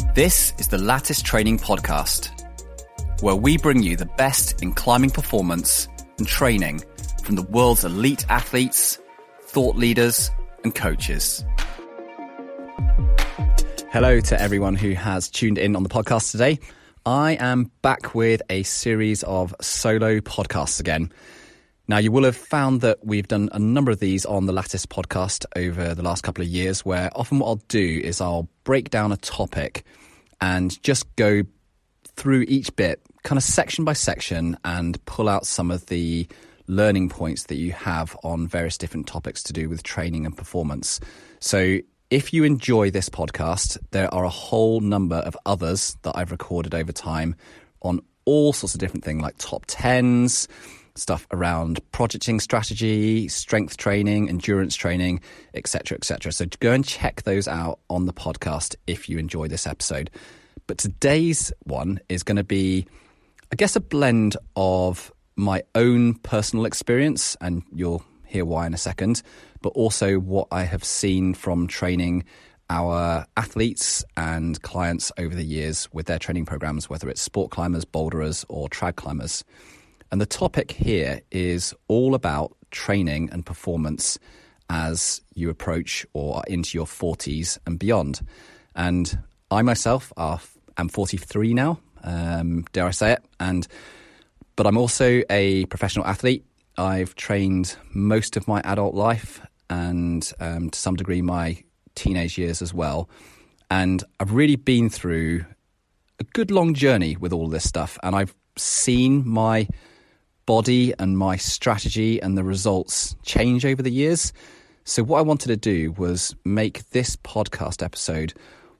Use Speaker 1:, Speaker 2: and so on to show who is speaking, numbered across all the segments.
Speaker 1: This is the Lattice Training Podcast, where we bring you the best in climbing performance and training from the world's elite athletes, thought leaders, and coaches. Hello to everyone who has tuned in on the podcast today. I am back with a series of solo podcasts again. Now, you will have found that we've done a number of these on the Lattice podcast over the last couple of years, where often what I'll do is I'll break down a topic and just go through each bit, kind of section by section, and pull out some of the learning points that you have on various different topics to do with training and performance. So if you enjoy this podcast, there are a whole number of others that I've recorded over time on all sorts of different things like top 10s, stuff around projecting strategy, strength training, endurance training, etc., etc. So go and check those out on the podcast if you enjoy this episode. But today's one is going to be, I guess, a blend of my own personal experience, and you'll hear why in a second, but also what I have seen from training our athletes and clients over the years with their training programs, whether it's sport climbers, boulderers, or trad climbers. And the topic here is all about training and performance as you approach or are into your 40s and beyond. And I myself am 43 now, dare I say it, but I'm also a professional athlete. I've trained most of my adult life and to some degree my teenage years as well. And I've really been through a good long journey with all this stuff, and I've seen my body and my strategy and the results change over the years. So what I wanted to do was make this podcast episode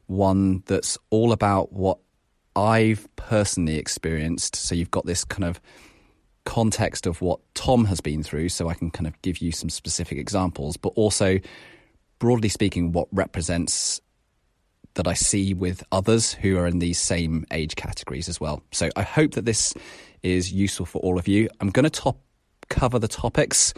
Speaker 1: one that's all about what I've personally experienced. So you've got this kind of context of what Tom has been through, so I can kind of give you some specific examples, but also broadly speaking, what represents that I see with others who are in these same age categories as well. So I hope that this is useful for all of you. I'm going to cover the topics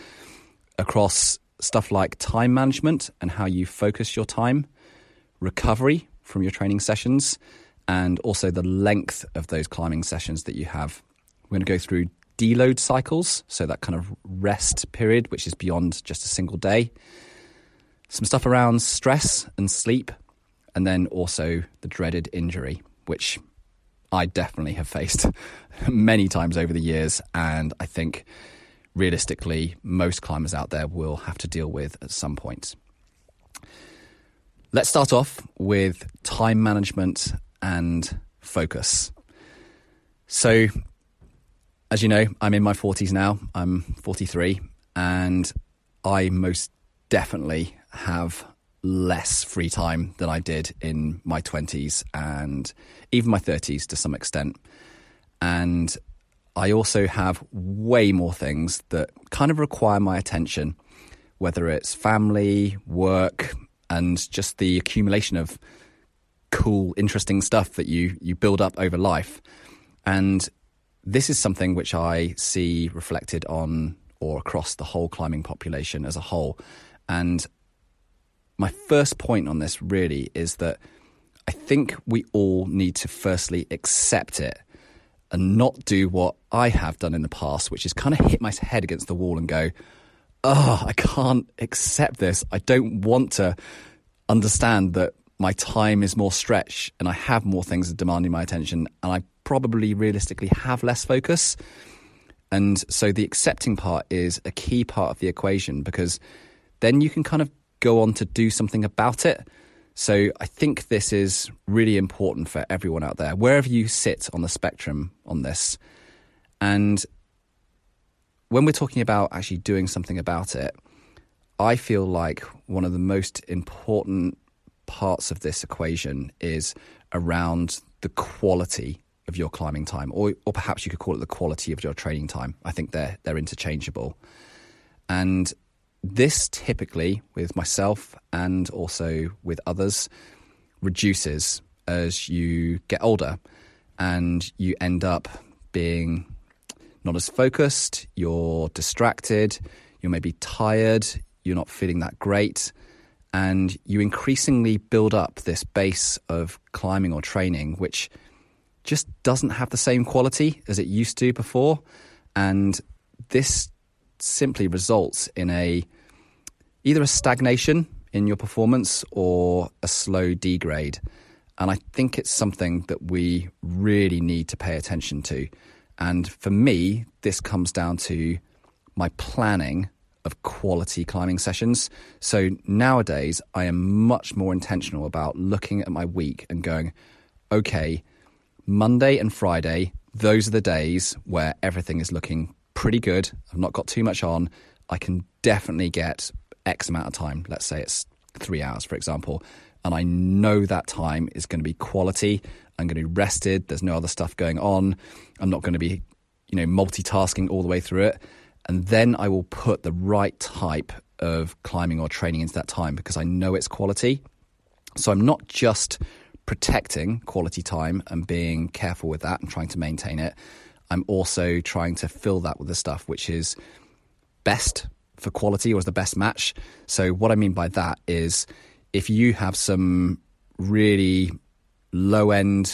Speaker 1: across stuff like time management and how you focus your time, recovery from your training sessions, and also the length of those climbing sessions that you have. We're going to go through deload cycles, so that kind of rest period, which is beyond just a single day. Some stuff around stress and sleep, and then also the dreaded injury, which I definitely have faced many times over the years, and I think realistically most climbers out there will have to deal with at some point. Let's start off with time management and focus. So, as you know, I'm in my 40s now. I'm 43, and I most definitely have less free time than I did in my 20s and even my 30s to some extent. And I also have way more things that kind of require my attention, whether it's family, work, and just the accumulation of cool, interesting stuff that you build up over life. And this is something which I see reflected on or across the whole climbing population as a whole. And my first point on this really is that I think we all need to firstly accept it and not do what I have done in the past, which is kind of hit my head against the wall and go, oh, I can't accept this. I don't want to understand that my time is more stretched and I have more things demanding my attention, and I probably realistically have less focus. And so the accepting part is a key part of the equation, because then you can kind of go on to do something about it. So I think this is really important for everyone out there, wherever you sit on the spectrum on this. And when we're talking about actually doing something about it, I feel like one of the most important parts of this equation is around the quality of your climbing time, or perhaps you could call it the quality of your training time. I think they're interchangeable. And this typically, with myself and also with others, reduces as you get older, and you end up being not as focused, you're distracted, you're maybe tired, you're not feeling that great, And you increasingly build up this base of climbing or training, which just doesn't have the same quality as it used to before. And this simply results in either a stagnation in your performance or a slow degrade. And I think it's something that we really need to pay attention to. And for me, this comes down to my planning of quality climbing sessions. So nowadays, I am much more intentional about looking at my week and going, okay, Monday and Friday, those are the days where everything is looking pretty good. I've not got too much on. I can definitely get X amount of time. Let's say it's 3 hours, for example. And I know that time is going to be quality. I'm going to be rested. There's no other stuff going on. I'm not going to be, multitasking all the way through it. And then I will put the right type of climbing or training into that time because I know it's quality. So I'm not just protecting quality time and being careful with that and trying to maintain it. I'm also trying to fill that with the stuff which is best for quality or is the best match. So what I mean by that is if you have some really low-end,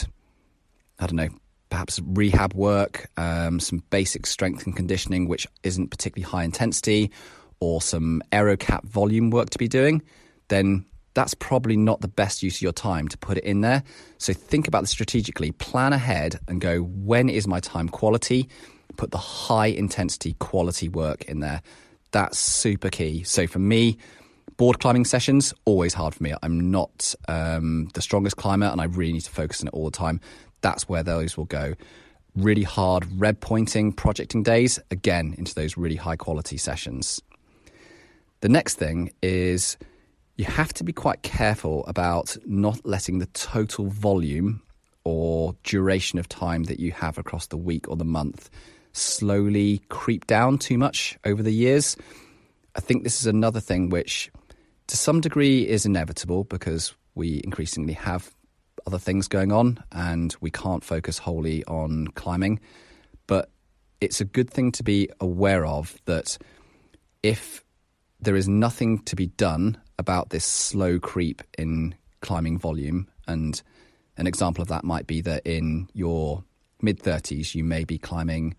Speaker 1: perhaps rehab work, some basic strength and conditioning which isn't particularly high intensity, or some aerocap volume work to be doing, then that's probably not the best use of your time to put it in there. So think about this strategically, plan ahead and go, when is my time quality? Put the high intensity quality work in there. That's super key. So for me, board climbing sessions, always hard for me. I'm not the strongest climber and I really need to focus on it all the time. That's where those will go. Really hard red pointing, projecting days, again, into those really high quality sessions. The next thing is you have to be quite careful about not letting the total volume or duration of time that you have across the week or the month slowly creep down too much over the years. I think this is another thing which to some degree is inevitable because we increasingly have other things going on and we can't focus wholly on climbing. But it's a good thing to be aware of that if there is nothing to be done about this slow creep in climbing volume, and an example of that might be that in your mid-30s you may be climbing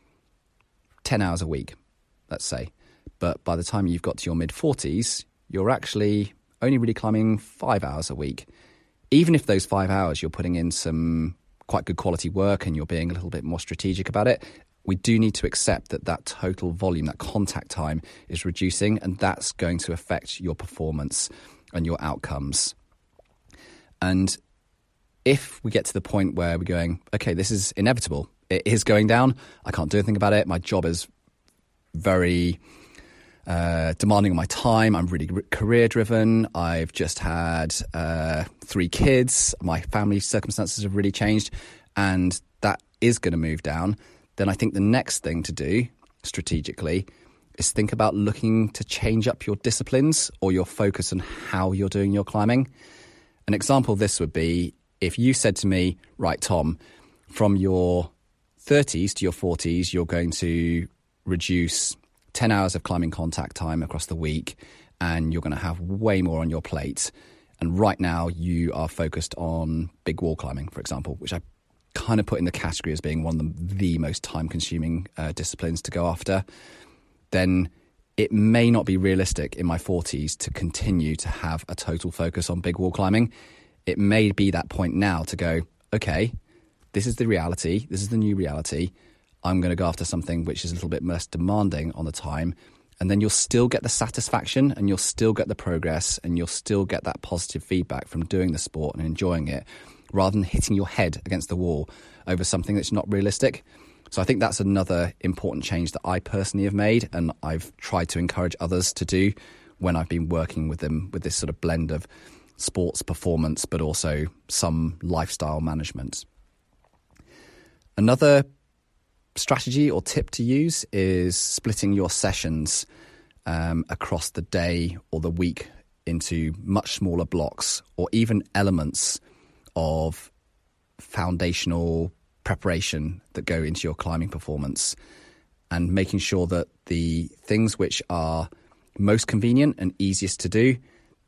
Speaker 1: 10 hours a week, let's say, but by the time you've got to your mid-40s you're actually only really climbing 5 hours a week. Even if those 5 hours you're putting in some quite good quality work and you're being a little bit more strategic about it, we do need to accept that that total volume, that contact time is reducing, and that's going to affect your performance and your outcomes. And if we get to the point where we're going, okay, this is inevitable, it is going down, I can't do anything about it, my job is very demanding on my time, I'm really career driven, I've just had 3 kids, my family circumstances have really changed, and that is going to move down, then I think the next thing to do strategically is think about looking to change up your disciplines or your focus on how you're doing your climbing. An example of this would be if you said to me, right, Tom, from your 30s to your 40s, you're going to reduce 10 hours of climbing contact time across the week and you're going to have way more on your plate. And right now you are focused on big wall climbing, for example, which I kind of put in the category as being one of the most time-consuming disciplines to go after, then it may not be realistic in my 40s to continue to have a total focus on big wall climbing. It may be that point now to go, okay, this is the reality, this is the new reality, I'm going to go after something which is a little bit less demanding on the time, and then you'll still get the satisfaction and you'll still get the progress and you'll still get that positive feedback from doing the sport and enjoying it, rather than hitting your head against the wall over something that's not realistic. So I think that's another important change that I personally have made and I've tried to encourage others to do when I've been working with them with this sort of blend of sports performance but also some lifestyle management. Another strategy or tip to use is splitting your sessions across the day or the week into much smaller blocks or even elements of foundational preparation that go into your climbing performance, and making sure that the things which are most convenient and easiest to do,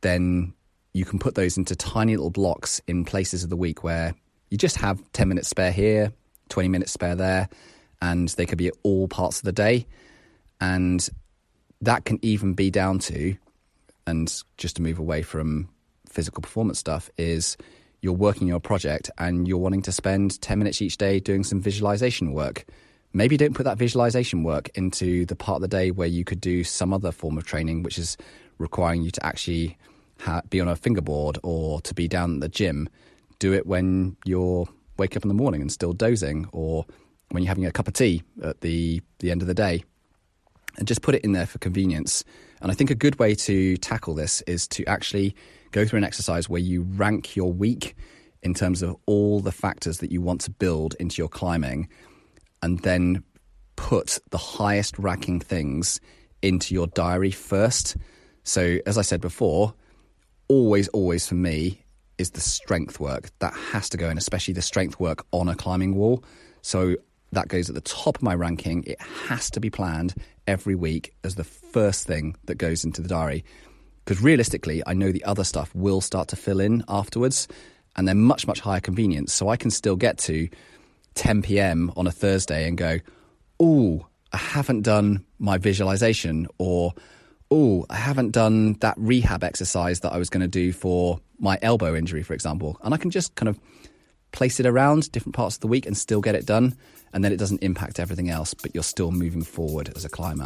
Speaker 1: then you can put those into tiny little blocks in places of the week where you just have 10 minutes spare here, 20 minutes spare there, and they could be at all parts of the day. And that can even be down to, and just to move away from physical performance stuff, is you're working your project and you're wanting to spend 10 minutes each day doing some visualization work. Maybe don't put that visualization work into the part of the day where you could do some other form of training, which is requiring you to actually be on a fingerboard or to be down at the gym. Do it when you're waking up in the morning and still dozing, or when you're having a cup of tea at the end of the day. And just put it in there for convenience. And I think a good way to tackle this is to actually go through an exercise where you rank your week in terms of all the factors that you want to build into your climbing, and then put the highest ranking things into your diary first. So as I said before, always for me is the strength work. That has to go in, especially the strength work on a climbing wall. So that goes at the top of my ranking. It has to be planned every week as the first thing that goes into the diary. Because realistically, I know the other stuff will start to fill in afterwards, and they're much, much higher convenience. So I can still get to 10 p.m. on a Thursday and go, oh, I haven't done my visualization, or, oh, I haven't done that rehab exercise that I was going to do for my elbow injury, for example. And I can just kind of place it around different parts of the week and still get it done. And then it doesn't impact everything else, but you're still moving forward as a climber.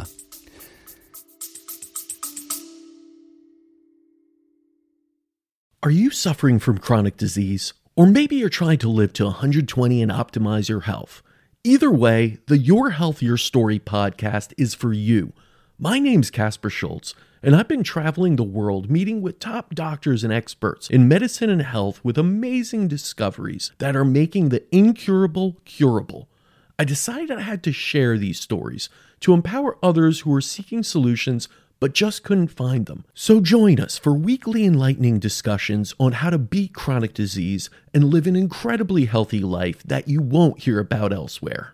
Speaker 2: Are you suffering from chronic disease? Or maybe you're trying to live to 120 and optimize your health. Either way, the Your Health, Your Story podcast is for you. My name's Casper Schultz, and I've been traveling the world meeting with top doctors and experts in medicine and health with amazing discoveries that are making the incurable curable. I decided I had to share these stories to empower others who are seeking solutions but just couldn't find them. So join us for weekly enlightening discussions on how to beat chronic disease and live an incredibly healthy life that you won't hear about elsewhere.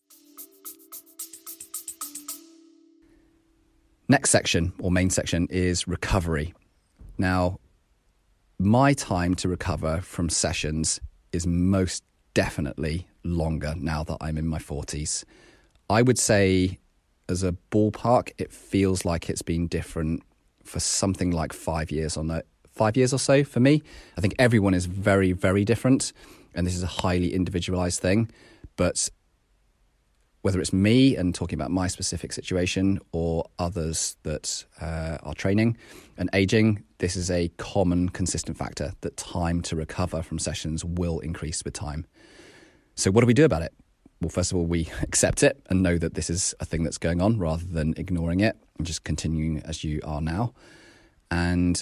Speaker 1: Next section, or main section, is recovery. Now, my time to recover from sessions is most definitely longer now that I'm in my 40s. I would say, as a ballpark, it feels like it's been different for something like 5 years or so for me. I think everyone is very, very different, and this is a highly individualized thing. But whether it's me and talking about my specific situation, or others that are training and aging, this is a common, consistent factor that time to recover from sessions will increase with time. So what do we do about it? Well, first of all, we accept it and know that this is a thing that's going on, rather than ignoring it and just continuing as you are now. And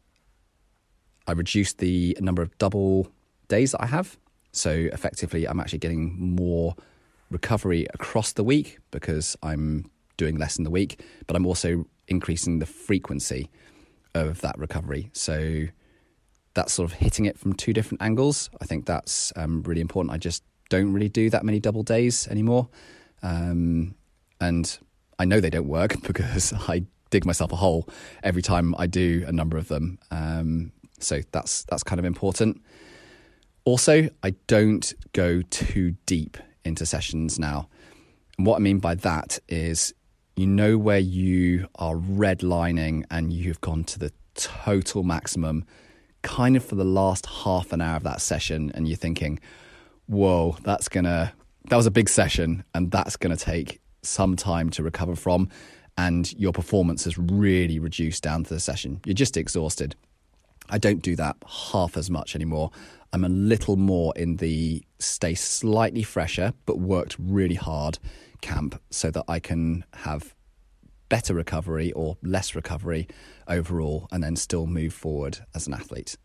Speaker 1: I reduced the number of double days that I have. So effectively, I'm actually getting more recovery across the week because I'm doing less in the week, but I'm also increasing the frequency of that recovery. So that's sort of hitting it from two different angles. I think that's really important. I just don't really do that many double days anymore. And I know they don't work because I dig myself a hole every time I do a number of them. So that's kind of important. Also, I don't go too deep into sessions now. And what I mean by that is, you know, where you are redlining and you've gone to the total maximum kind of for the last half an hour of that session, and you're thinking, whoa, that was a big session and that's going to take some time to recover from, and your performance has really reduced down to the session. You're just exhausted. I don't do that half as much anymore. I'm a little more in the stay slightly fresher but worked really hard camp, so that I can have better recovery or less recovery overall, and then still move forward as an athlete.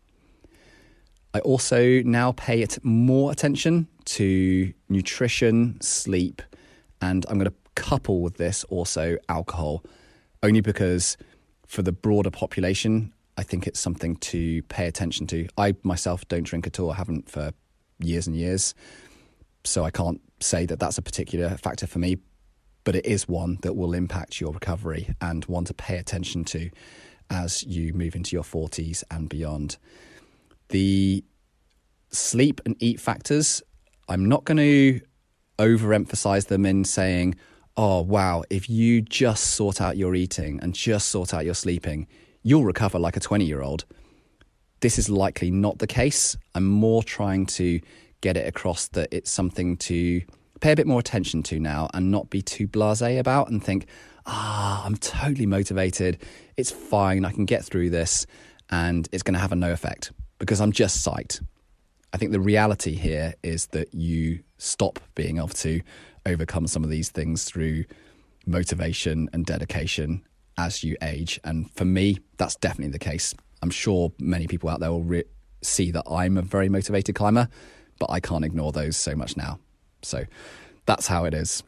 Speaker 1: I also now pay more attention to nutrition, sleep, and I'm going to couple with this also alcohol, only because for the broader population, I think it's something to pay attention to. I myself don't drink at all. I haven't for years and years. So I can't say that that's a particular factor for me, but it is one that will impact your recovery and one to pay attention to. as you move into your 40s and beyond. The sleep and eat factors, I'm not going to overemphasize them in saying, oh, wow, if you just sort out your eating and just sort out your sleeping, you'll recover like a 20-year-old. This is likely not the case. I'm more trying to get it across that it's something to pay a bit more attention to now and not be too blasé about and think, I'm totally motivated. It's fine. I can get through this and it's going to have a no effect because I'm just psyched. I think the reality here is that you stop being able to overcome some of these things through motivation and dedication as you age. And for me, that's definitely the case. I'm sure many people out there will see that I'm a very motivated climber, but I can't ignore those so much now. So that's how it is.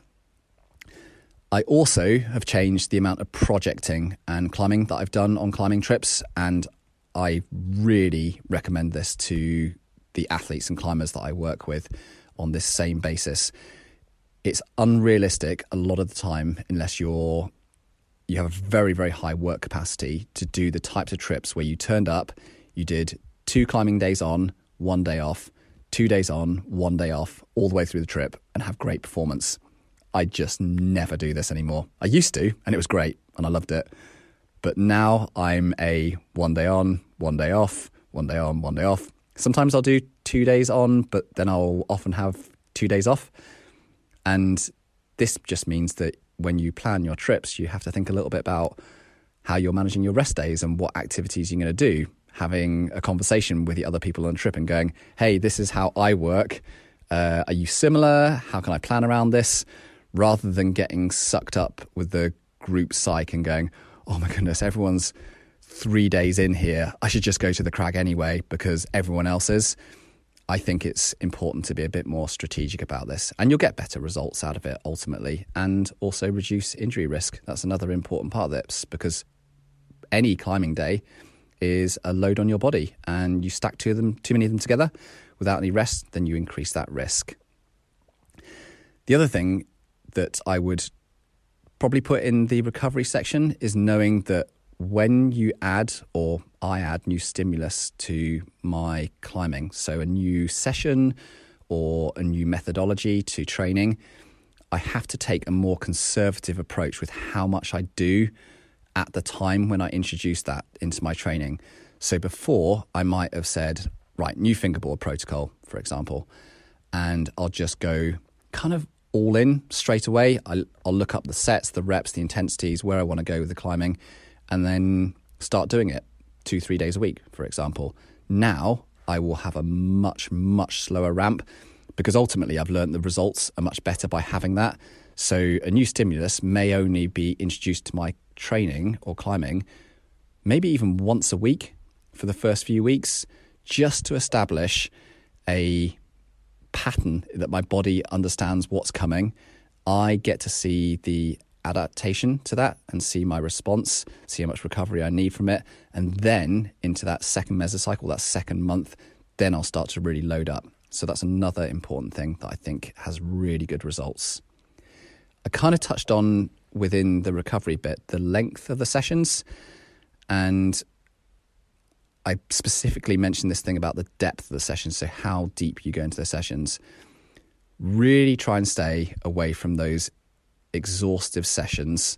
Speaker 1: I also have changed the amount of projecting and climbing that I've done on climbing trips, and I really recommend this to the athletes and climbers that I work with on this same basis. It's unrealistic a lot of the time unless you have a very, very high work capacity to do the types of trips where you turned up, you did 2 climbing days on, 1 day off, 2 days on, 1 day off, all the way through the trip and have great performance. I just never do this anymore. I used to, and it was great, and I loved it. But now I'm a 1 day on, 1 day off, 1 day on, 1 day off. Sometimes I'll do 2 days on, but then I'll often have 2 days off. And this just means that when you plan your trips, you have to think a little bit about how you're managing your rest days and what activities you're going to do. Having a conversation with the other people on the trip and going, hey, this is how I work. Are you similar? How can I plan around this? Rather than getting sucked up with the group psych and going, oh my goodness, everyone's 3 days in here. I should just go to the crag anyway because everyone else is. I think it's important to be a bit more strategic about this, and you'll get better results out of it ultimately, and also reduce injury risk. That's another important part of this, because any climbing day is a load on your body, and you stack too many of them together without any rest, then you increase that risk. The other thing that I would probably put in the recovery section is knowing that when you add, or I add, new stimulus to my climbing, so a new session or a new methodology to training, I have to take a more conservative approach with how much I do at the time when I introduce that into my training. So before, I might have said, right, new fingerboard protocol, for example, and I'll just go kind of all in straight away. I'll look up the sets, the reps, the intensities, where I want to go with the climbing, and then start doing it 2-3 days a week, for example. Now I will have a much, much slower ramp because ultimately I've learned the results are much better by having that. So a new stimulus may only be introduced to my training or climbing maybe even once a week for the first few weeks, just to establish a pattern that my body understands what's coming. I get to see the adaptation to that and see my response, see how much recovery I need from it, and then into that second mesocycle, that second month, then I'll start to really load up. So that's another important thing that I think has really good results. I kind of touched on within the recovery bit the length of the sessions, and I specifically mentioned this thing about the depth of the sessions, so how deep you go into the sessions. Really try and stay away from those exhaustive sessions,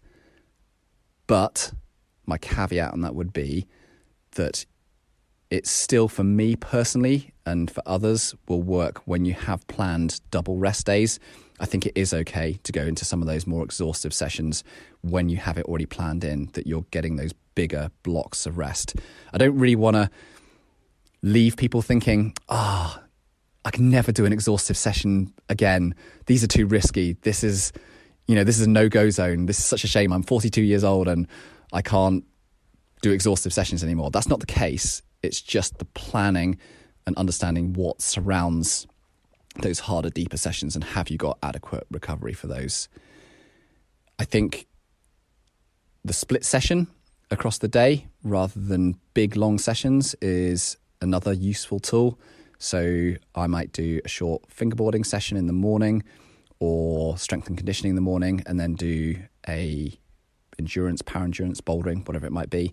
Speaker 1: but my caveat on that would be that it's still, for me personally and for others, will work when you have planned double rest days. I think it is okay to go into some of those more exhaustive sessions when you have it already planned in, that you're getting those bigger blocks of rest. I don't really want to leave people thinking, I can never do an exhaustive session again. These are too risky. This is a no-go zone. This is such a shame. I'm 42 years old and I can't do exhaustive sessions anymore. That's not the case. It's just the planning and understanding what surrounds those harder, deeper sessions, and have you got adequate recovery for those. I think the split session across the day rather than big, long sessions is another useful tool. So I might do a short fingerboarding session in the morning or strength and conditioning in the morning, and then do a endurance, para-endurance, bouldering, whatever it might be,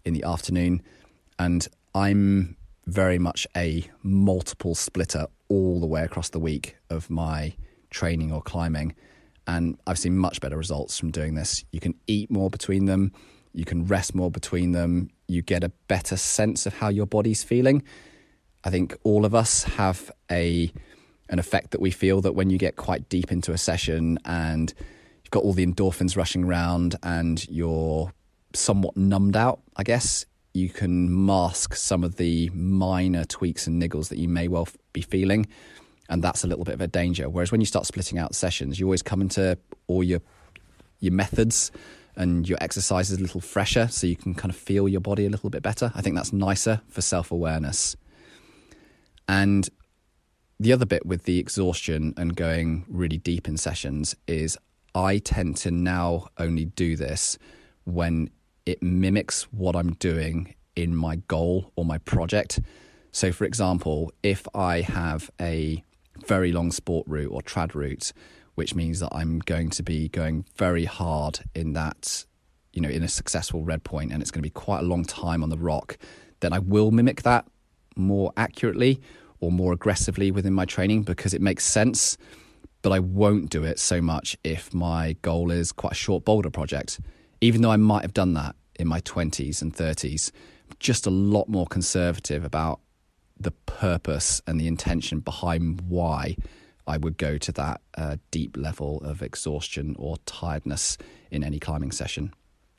Speaker 1: in the afternoon. And I'm very much a multiple splitter all the way across the week of my training or climbing. And I've seen much better results from doing this. You can eat more between them. You can rest more between them. You get a better sense of how your body's feeling. I think all of us have an effect that we feel that when you get quite deep into a session and you've got all the endorphins rushing around and you're somewhat numbed out, I guess, you can mask some of the minor tweaks and niggles that you may well be feeling. And that's a little bit of a danger. Whereas when you start splitting out sessions, you always come into all your methods and your exercises a little fresher, so you can kind of feel your body a little bit better. I think that's nicer for self-awareness. And the other bit with the exhaustion and going really deep in sessions is I tend to now only do this when it mimics what I'm doing in my goal or my project. So for example, if I have a very long sport route or trad route, which means that I'm going to be going very hard in that, in a successful red point, and it's going to be quite a long time on the rock, then I will mimic that more accurately or more aggressively within my training because it makes sense. But I won't do it so much if my goal is quite a short boulder project. Even though I might have done that in my 20s and 30s, just a lot more conservative about the purpose and the intention behind why I would go to that deep level of exhaustion or tiredness in any climbing session.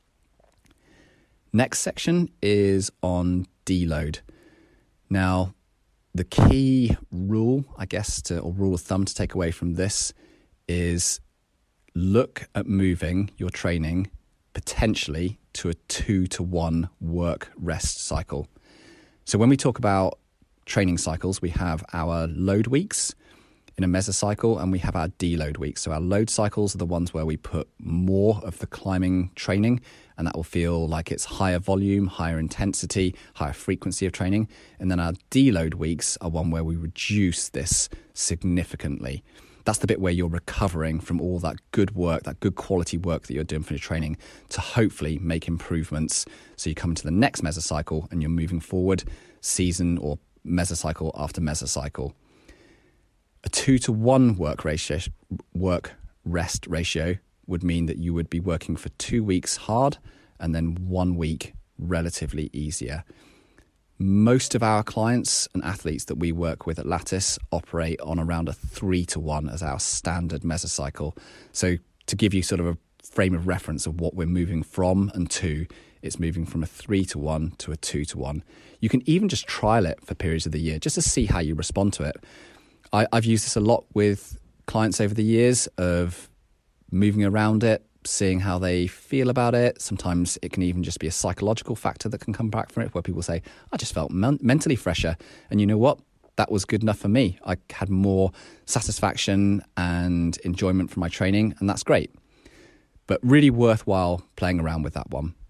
Speaker 1: Next section is on deload. Now, the key rule, I guess, or rule of thumb to take away from this is look at moving your training potentially to a 2-to-1 work-rest cycle. So when we talk about training cycles, we have our load weeks in a mesocycle and we have our deload weeks. So our load cycles are the ones where we put more of the climbing training, and that will feel like it's higher volume, higher intensity, higher frequency of training. And then our deload weeks are one where we reduce this significantly. That's the bit where you're recovering from all that good work, that good quality work that you're doing for your training to hopefully make improvements. So you come into the next mesocycle and you're moving forward season or mesocycle after mesocycle. A 2-to-1 work rest ratio would mean that you would be working for 2 weeks hard and then 1 week relatively easier. Most of our clients and athletes that we work with at Lattice operate on around a 3-to-1 as our standard mesocycle. So to give you sort of a frame of reference of what we're moving from and to, it's moving from a 3-to-1 to a 2-to-1. You can even just trial it for periods of the year just to see how you respond to it. I've used this a lot with clients over the years of moving around it, seeing how they feel about it. Sometimes it can even just be a psychological factor that can come back from it, where people say, I just felt mentally fresher. And you know what? That was good enough for me. I had more satisfaction and enjoyment from my training, and that's great. But really worthwhile playing around with that one.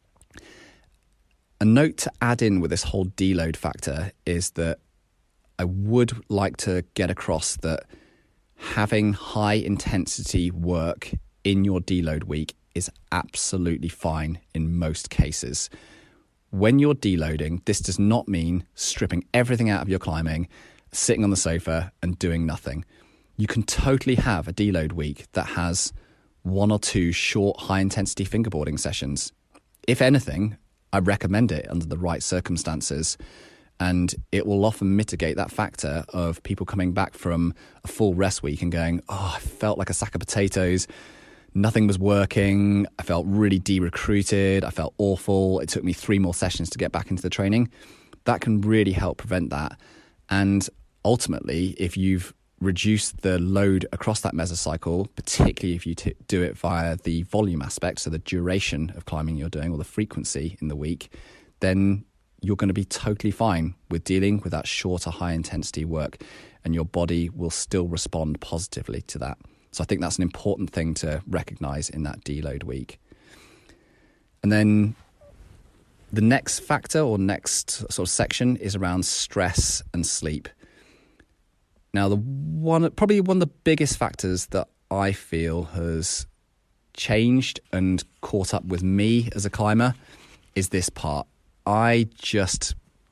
Speaker 1: A note to add in with this whole deload factor is that I would like to get across that having high intensity work in your deload week is absolutely fine in most cases. When you're deloading, this does not mean stripping everything out of your climbing, sitting on the sofa and doing nothing. You can totally have a deload week that has 1 or 2 short high intensity fingerboarding sessions. If anything, I recommend it under the right circumstances. And it will often mitigate that factor of people coming back from a full rest week and going, I felt like a sack of potatoes. Nothing was working. I felt really de-recruited. I felt awful. It took me 3 more sessions to get back into the training. That can really help prevent that. And ultimately, if you've reduced the load across that mesocycle, particularly if you do it via the volume aspect, so the duration of climbing you're doing or the frequency in the week, then you're going to be totally fine with dealing with that shorter, high-intensity work, and your body will still respond positively to that. So I think that's an important thing to recognise in that deload week. And then the next factor or next sort of section is around stress and sleep. Now, probably one of the biggest factors that I feel has changed and caught up with me as a climber is this part. I just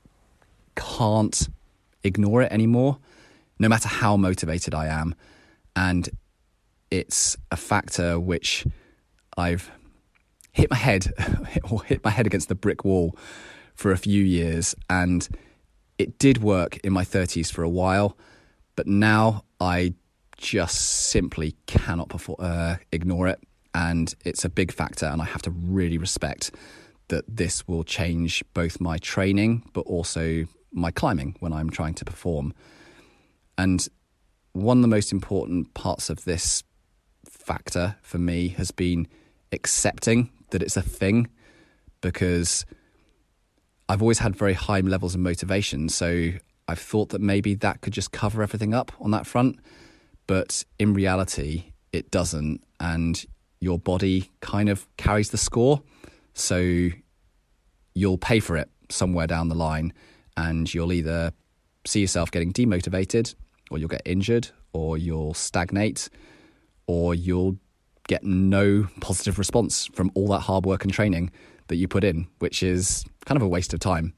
Speaker 1: can't ignore it anymore, no matter how motivated I am. And it's a factor which I've hit my head against the brick wall for a few years. And it did work in my 30s for a while, but now I just simply cannot ignore it. And it's a big factor, and I have to really respect that this will change both my training, but also my climbing when I'm trying to perform. And one of the most important parts of this factor for me has been accepting that it's a thing, because I've always had very high levels of motivation. So I've thought that maybe that could just cover everything up on that front. But in reality, it doesn't. And your body kind of carries the score. So you'll pay for it somewhere down the line, and you'll either see yourself getting demotivated, or you'll get injured, or you'll stagnate, or you'll get no positive response from all that hard work and training that you put in, which is kind of a waste of time.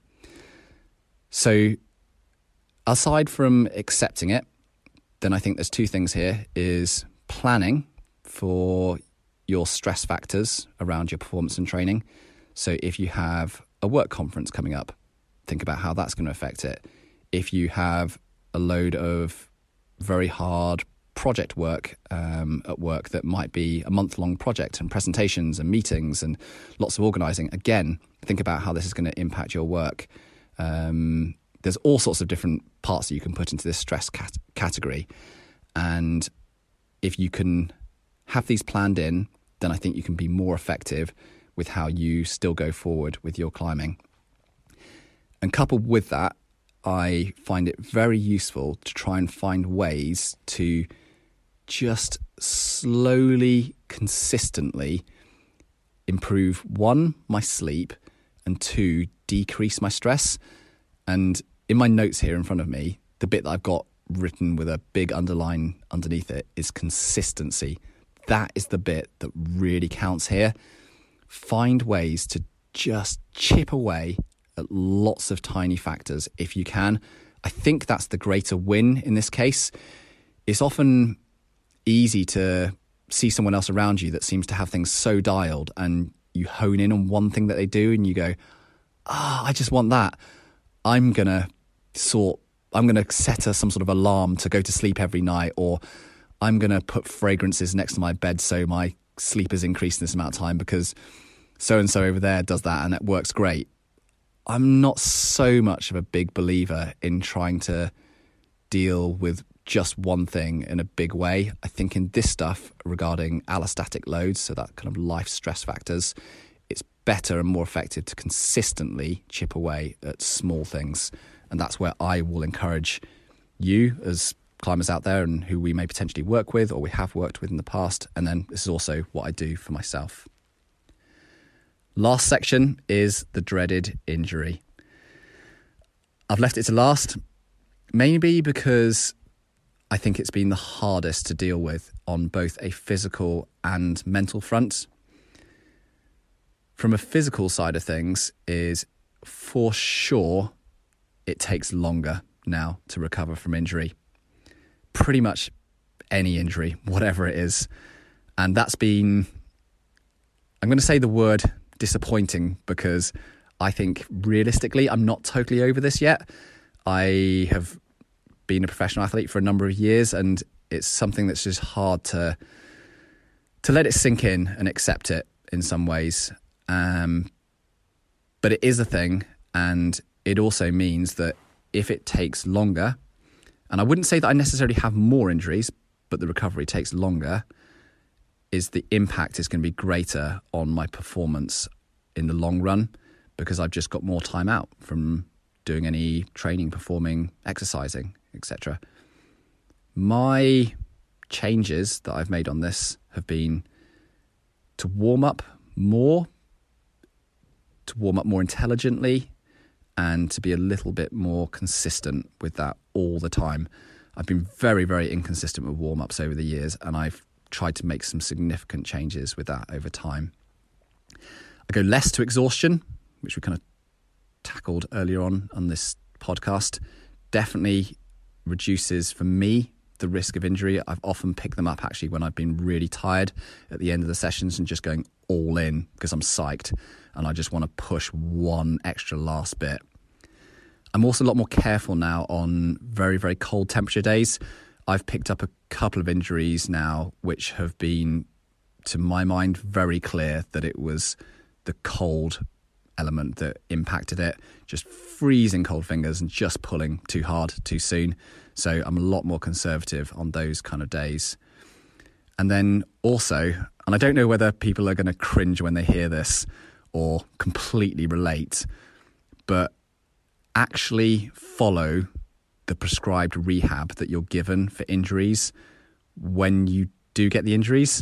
Speaker 1: So aside from accepting it, then I think there's two things here, is planning for your stress factors around your performance and training. So if you have a work conference coming up, think about how that's going to affect it. If you have a load of very hard project work at work that might be a month-long project and presentations and meetings and lots of organising, again, think about how this is going to impact your work. There's all sorts of different parts that you can put into this stress category. And if you can have these planned in, then I think you can be more effective with how you still go forward with your climbing. And coupled with that, I find it very useful to try and find ways to just slowly, consistently improve, one, my sleep, and two, decrease my stress. And in my notes here in front of me, the bit that I've got written with a big underline underneath it is consistency. That is the bit that really counts here. Find ways to just chip away at lots of tiny factors if you can. I think that's the greater win in this case. It's often easy to see someone else around you that seems to have things so dialed, and you hone in on one thing that they do and you go, I just want that. I'm going to set some sort of alarm to go to sleep every night, or I'm going to put fragrances next to my bed so my sleep is increased in this amount of time because so-and-so over there does that and that works great. I'm not so much of a big believer in trying to deal with just one thing in a big way. I think in this stuff regarding allostatic loads, so that kind of life stress factors, it's better and more effective to consistently chip away at small things. And that's where I will encourage you as climbers out there and who we may potentially work with or we have worked with in the past. And then this is also what I do for myself. Last section is the dreaded injury. I've left it to last, maybe because I think it's been the hardest to deal with on both a physical and mental front. From a physical side of things is for sure it takes longer now to recover from injury. Pretty much any injury, whatever it is. And that's been, I'm going to say the word disappointing, because I think realistically I'm not totally over this yet. I have been a professional athlete for a number of years, and it's something that's just hard to let it sink in and accept it in some ways. But it is a thing, and it also means that if it takes longer, and I wouldn't say that I necessarily have more injuries, but the recovery takes longer, is the impact is going to be greater on my performance in the long run, because I've just got more time out from doing any training, performing, exercising, etc. My changes that I've made on this have been to warm up more intelligently, and to be a little bit more consistent with that all the time. I've been very, very inconsistent with warm-ups over the years, and I've tried to make some significant changes with that over time. I go less to exhaustion, which we kind of tackled earlier on this podcast, definitely reduces, for me, the risk of injury. I've often picked them up actually when I've been really tired at the end of the sessions and just going all in because I'm psyched and I just want to push one extra last bit. I'm also a lot more careful now on very, very cold temperature days. I've picked up a couple of injuries now which have been, to my mind, very clear that it was the cold element that impacted it. Just freezing cold fingers and just pulling too hard too soon. So I'm a lot more conservative on those kind of days. And then also, and I don't know whether people are going to cringe when they hear this or completely relate, but actually follow the prescribed rehab that you're given for injuries when you do get the injuries.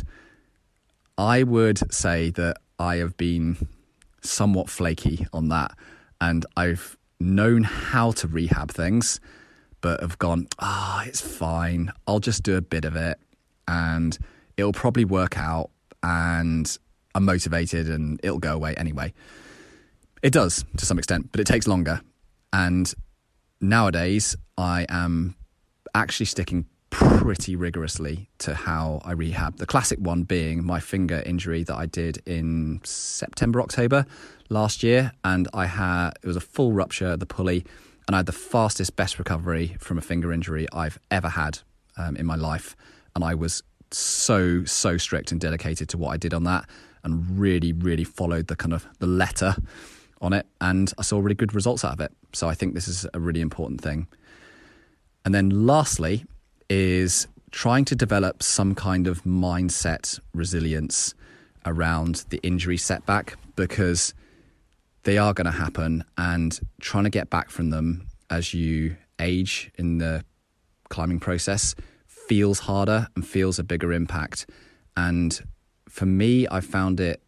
Speaker 1: I would say that I have been somewhat flaky on that, and I've known how to rehab things, but have gone, it's fine, I'll just do a bit of it and it'll probably work out and I'm motivated and it'll go away anyway. It does to some extent, but it takes longer. And nowadays I am actually sticking pretty rigorously to how I rehab. The classic one being my finger injury that I did in September, October last year. And it was a full rupture of the pulley, and I had the fastest, best recovery from a finger injury I've ever had in my life. And I was so strict and dedicated to what I did on that and really, really followed the letter on it. And I saw really good results out of it. So I think this is a really important thing. And then lastly is trying to develop some kind of mindset resilience around the injury setback, because they are going to happen, and trying to get back from them as you age in the climbing process feels harder and feels a bigger impact. And for me, I found it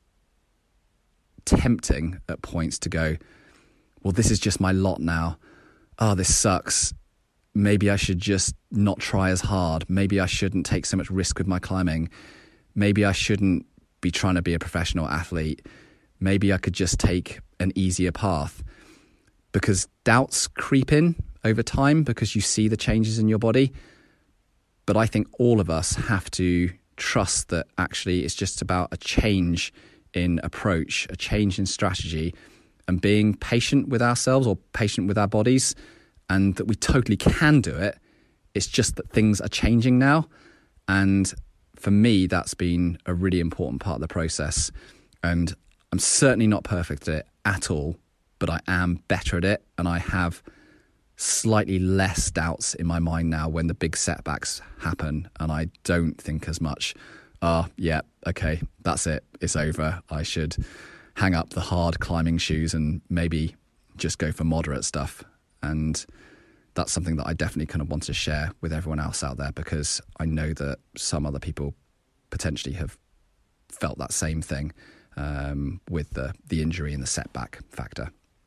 Speaker 1: tempting at points to go, well, this is just my lot now. Oh, this sucks. Maybe I should just not try as hard. Maybe I shouldn't take so much risk with my climbing. Maybe I shouldn't be trying to be a professional athlete. Maybe I could just take an easier path. Because doubts creep in over time because you see the changes in your body. But I think all of us have to trust that actually it's just about a change in approach, a change in strategy, and being patient with ourselves or patient with our bodies, and that we totally can do it. It's just that things are changing now. And for me, that's been a really important part of the process. And I'm certainly not perfect at it at all, but I am better at it. And I have slightly less doubts in my mind now when the big setbacks happen. And I don't think as much, yeah, okay, that's it, it's over. I should hang up the hard climbing shoes and maybe just go for moderate stuff. And that's something that I definitely kind of want to share with everyone else out there, because I know that some other people potentially have felt that same thing with the injury and the setback factor.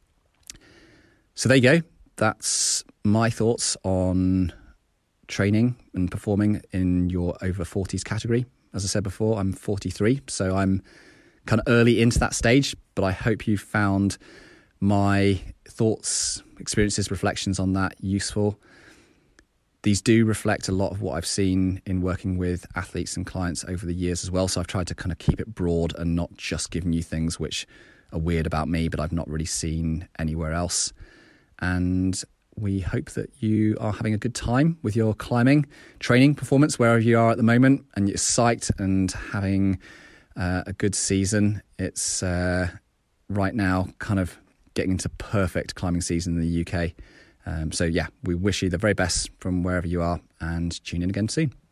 Speaker 1: So there you go. That's my thoughts on training and performing in your over 40s category. As I said before, I'm 43, so I'm kind of early into that stage, but I hope you found my thoughts, experiences, reflections on that useful. These do reflect a lot of what I've seen in working with athletes and clients over the years as well. So I've tried to kind of keep it broad and not just giving you things which are weird about me, but I've not really seen anywhere else. And we hope that you are having a good time with your climbing, training, performance, wherever you are at the moment, and you're psyched and having a good season. It's right now kind of getting into perfect climbing season in the UK. So yeah, we wish you the very best from wherever you are, and tune in again soon.